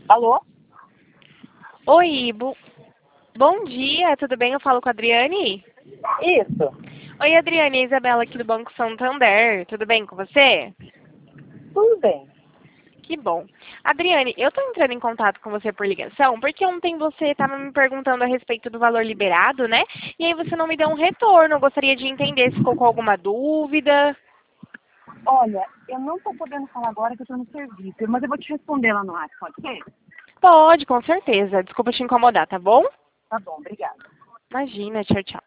Alô? Oi, bom dia, tudo bem? Eu falo com a Adriane? Isso. Oi, Adriane, é a Isabela aqui do Banco Santander, tudo bem com você? Tudo bem. Que bom. Adriane, eu estou entrando em contato com você por ligação, porque ontem você estava me perguntando a respeito do valor liberado, né? E aí você não me deu um retorno, eu gostaria de entender se ficou com alguma dúvida. Olha, eu não estou podendo falar agora que eu estou no serviço, mas eu vou te responder lá no ar, pode ser? Pode, com certeza. Desculpa te incomodar, tá bom? Tá bom, obrigada. Imagina, tchau, tchau.